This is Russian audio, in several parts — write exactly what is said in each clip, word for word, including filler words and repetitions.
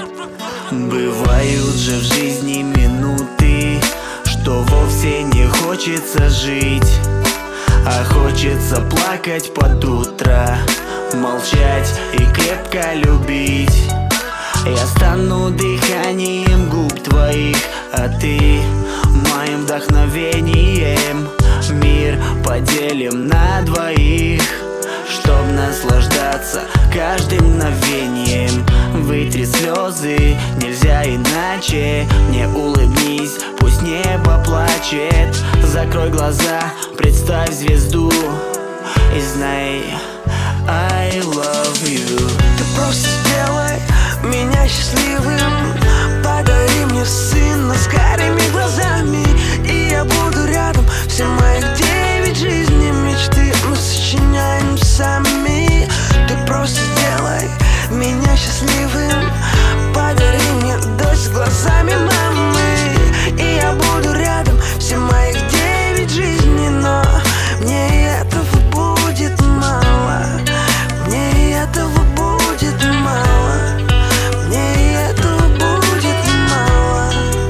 Бывают же в жизни минуты, что вовсе не хочется жить, а хочется плакать под утро, молчать и крепко любить. Я стану дыханием губ твоих, а ты моим вдохновением. Мир поделим на двоих, чтоб наслаждаться каждым мгновением. Вытри слезы, нельзя иначе. Не улыбнись, пусть небо плачет. Закрой глаза, представь звезду и знай, I love you. Ты просто сделай меня счастливым, подари мне сына с карими глазами, и я буду рядом все моих девять жизней мечты мы сочиняем сами. Ты просто сделай меня счастливым, подари мне дочь с глазами мамы, и я буду рядом все моих девять жизней. Но мне этого будет мало, мне этого будет мало, мне этого будет мало.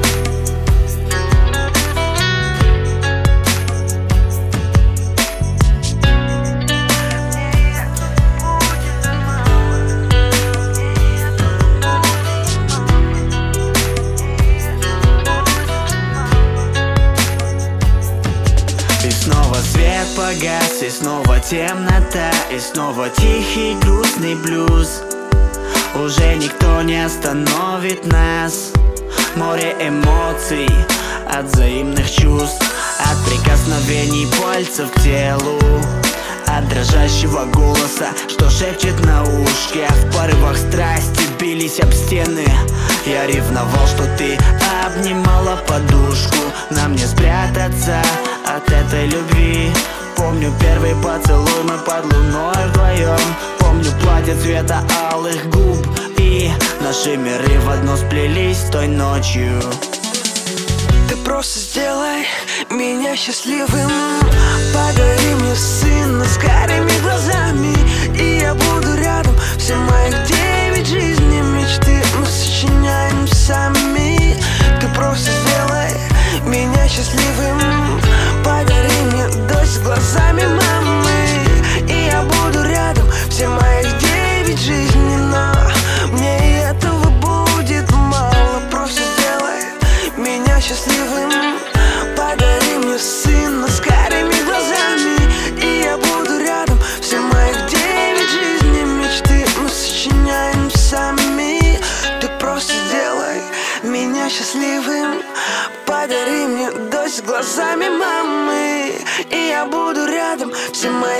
И снова свет погас, и снова темнота, и снова тихий грустный блюз. Уже никто не остановит нас. Море эмоций от взаимных чувств, от прикосновений пальцев к телу, от дрожащего голоса, что шепчет на ушке. В порывах страсти бились об стены. Я ревновал, что ты обнимала подушку. Нам не спрятаться от этой любви. Помню первый поцелуй, мы под луной вдвоем. Помню платье цвета алых губ, и наши миры в одно сплелись той ночью. Ты просто сделай меня счастливым, подари мне сына с карими глазами, и я буду рядом все моих девять жизней мечты мы сочиняем сами. Ты просто сделай меня счастливым, подари мне дочь с глазами мамы, и я буду рядом все моих девять жизней. Но мне этого будет мало. Просто сделай меня счастливым, подари мне сына с карими глазами, и я буду рядом все моих девять жизней мечты мы сочиняем сами. Ты просто сделай меня счастливым, подари мне дочь с глазами мамы, и я буду рядом все мои